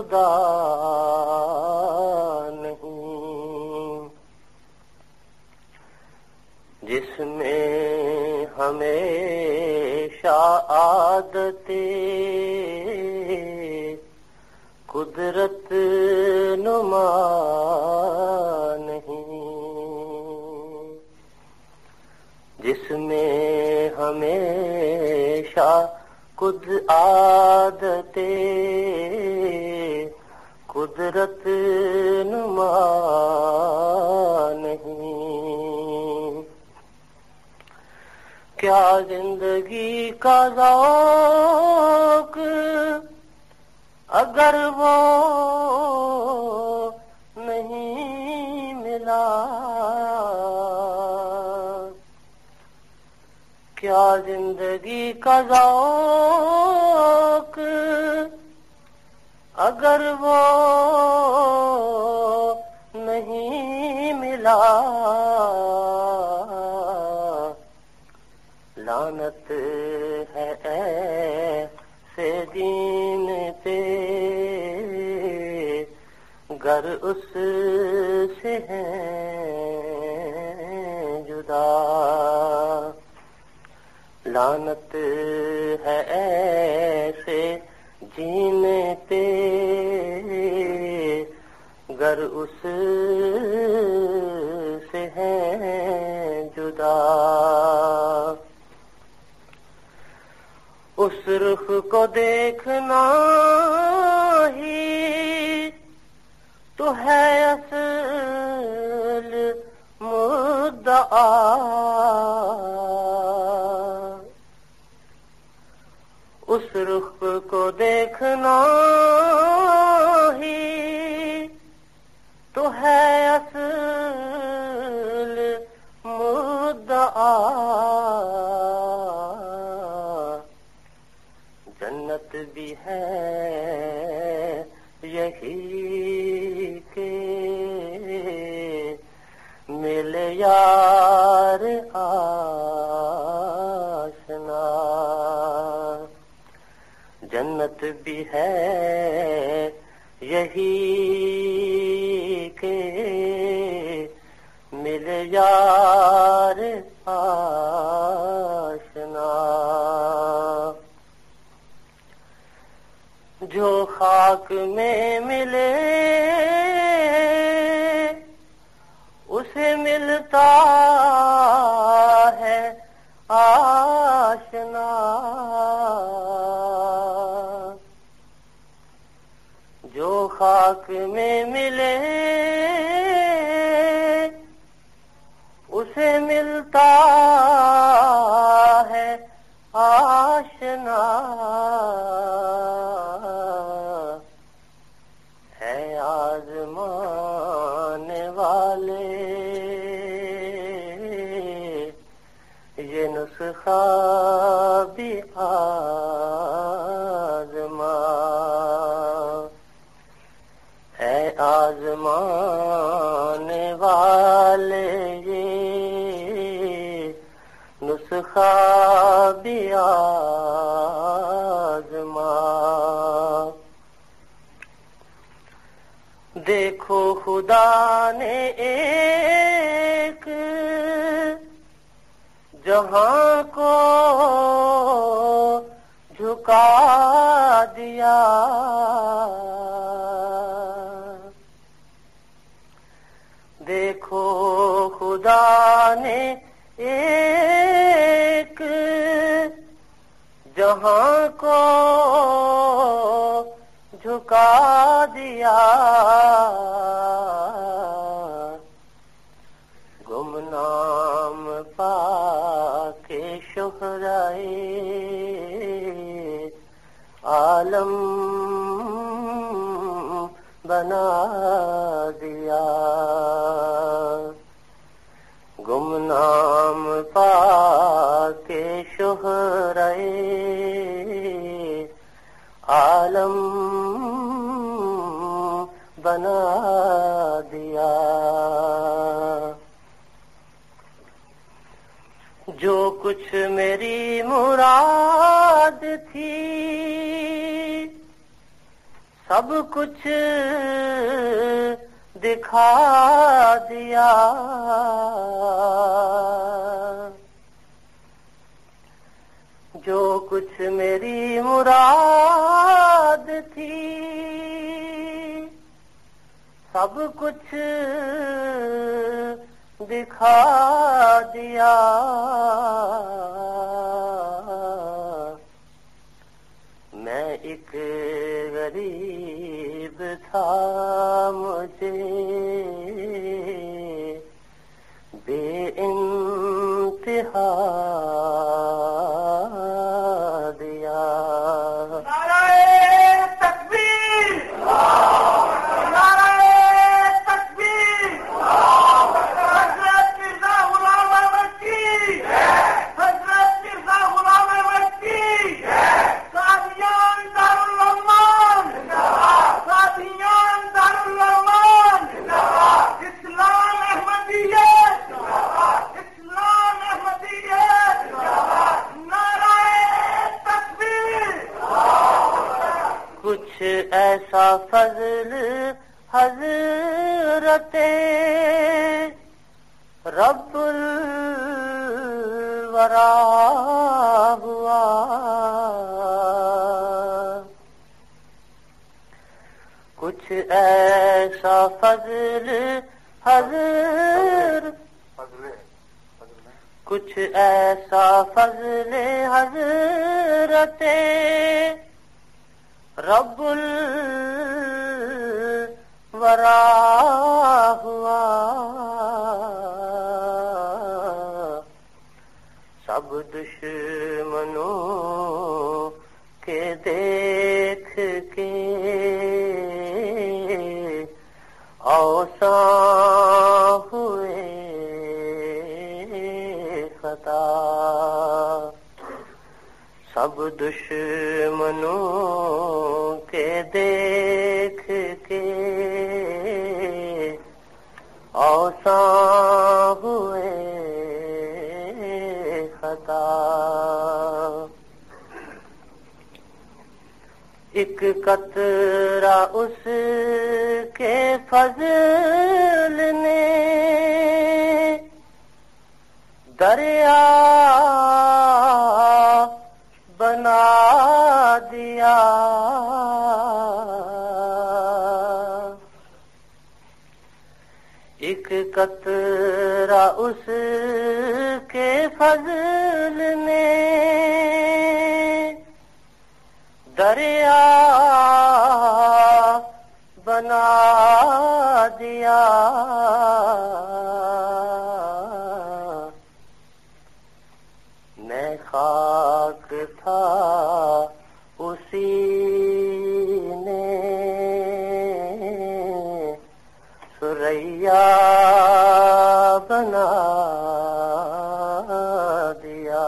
خدا نہیں، جس میں ہمیشہ عادت قدرت نما نہیں، جس میں ہمیشہ عادت قدرت نما نہیں، کیا زندگی کا ذوق اگر وہ نہیں ملا، کیا زندگی کا ذوق اگر وہ نہیں ملا، لعنت ہے ایسے دین پہ گر اس سے ہیں جدا، لعنت ہے ایسے جینے پہ گر اس سے ہیں جدا، اس رخ کو دیکھنا ہی تو ہے اصل مدعا، اس رخ کو دیکھنا ہی تو ہے اصل مدعا، جنت بھی ہے یہی کہ ملے یار آشنا، جنت بھی ہے یہی کہ ملے یار آشنا، جو خاک میں ملے اسے ملتا ہے آشنا، جو خاک میں ملے اسے ملتا ہے آشنا، ہے آزمانے والے یہ نسخہ بھی آزما، ہے آزمانے والے یہ نسخہ بھی آزما، دیکھو خدا نے ایک جہاں کو جھکا دیا، دیکھو خدا نے ایک جہاں کو جھکا دیا، گمنام پا کے شہرائے عالم بنا دیا، گمنام پا کے شہرائے عالم بنا دیا، جو کچھ میری مراد تھی سب کچھ دکھا دیا، جو کچھ میری مراد تھی سب کچھ دکھا دیا، میں ایک غریب تھا، مجھے بے انتہا دیا۔ کچھ ایسا فضل حضرت رب الورا ہوا، کچھ ایسا فضل کچھ ایسا فضل حضرت رب الورا ہوا، سب دشمنوں کے دیکھ کے اوساں ہوئے خطا، سب دشمنوں کے دیکھ کے اوساں ہوئے خطا، ایک قطرہ اس کے فضل نے دریا بنا دیا، ایک قطرہ اس کے فضل نے دریا بنا دیا، میں خاک تھا اسی نے سریا بنا دیا،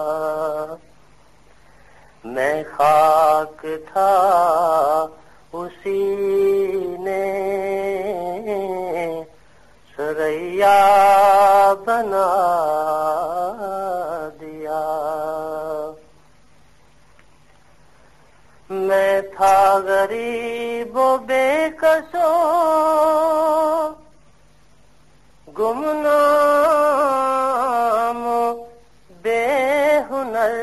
میں خاک تھا اسی نے سریا بنا دیا، میں تھا غریب و بے کسو گمنام بے ہنر،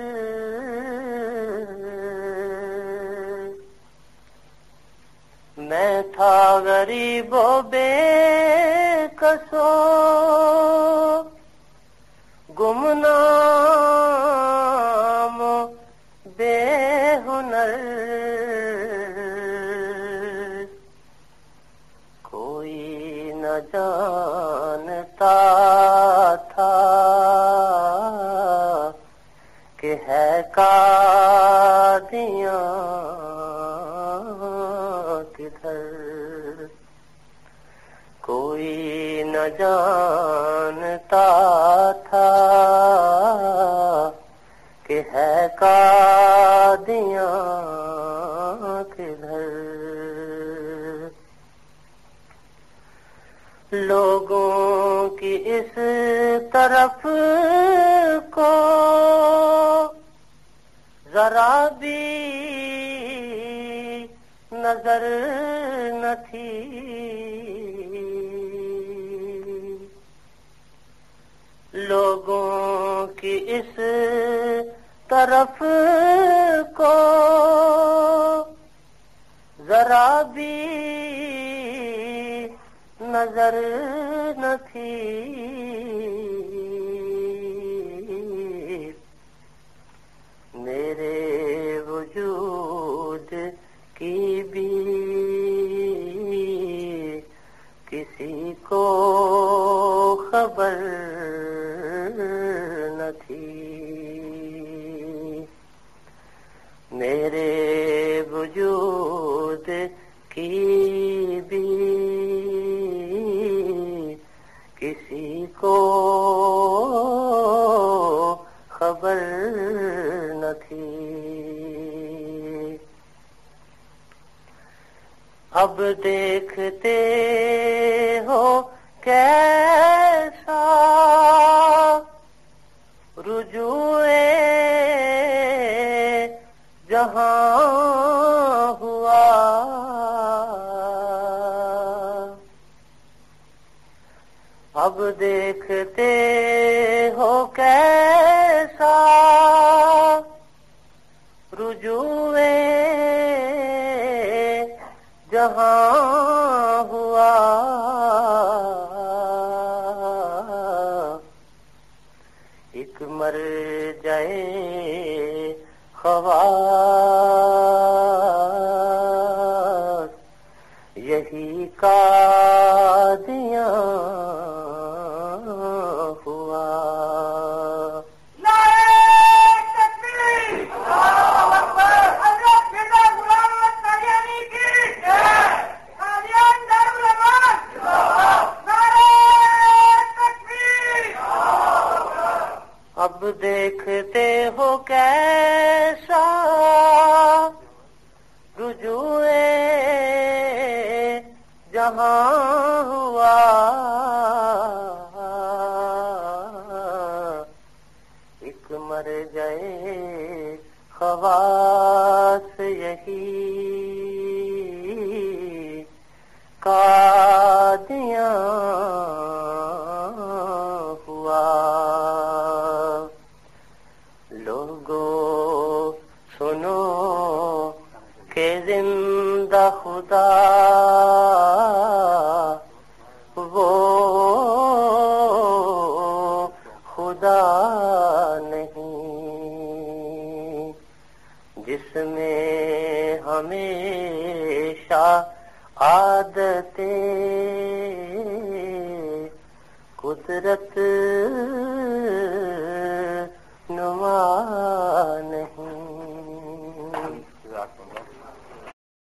میں تھا غریب و بے کسو گمنام بے ہنر، کوئی نہ جانتا تھا کہ ہے قادیاں کدھر، کوئی نہ جانتا تھا کہ ہے قادیاں کدھر، لوگوں کی اس طرف کو ذرا بھی نظر نہ تھی، لوگوں کی اس طرف کو ذرا بھی نظر نہ تھی، میرے وجود کی بھی کسی کو خبر نہ تھی، میرے وجود کی بھی کسی کو خبر نہ تھی۔ اب دیکھتے ہو کیسا رجوع جہاں ہوا، اب دیکھتے ہو کیسا رجوع جہاں ہوا، ایک مر جائے خواص یہی قادیاں ہوا۔ اب دیکھتے ہو کیسا رجوع جہاں ہوا، ایک مر جائے خواص یہی قادیاں ہوا۔ لوگو سنو کہ زندہ خدا وہ خدا نہیں جس میں ہمیشہ عادتیں قدرت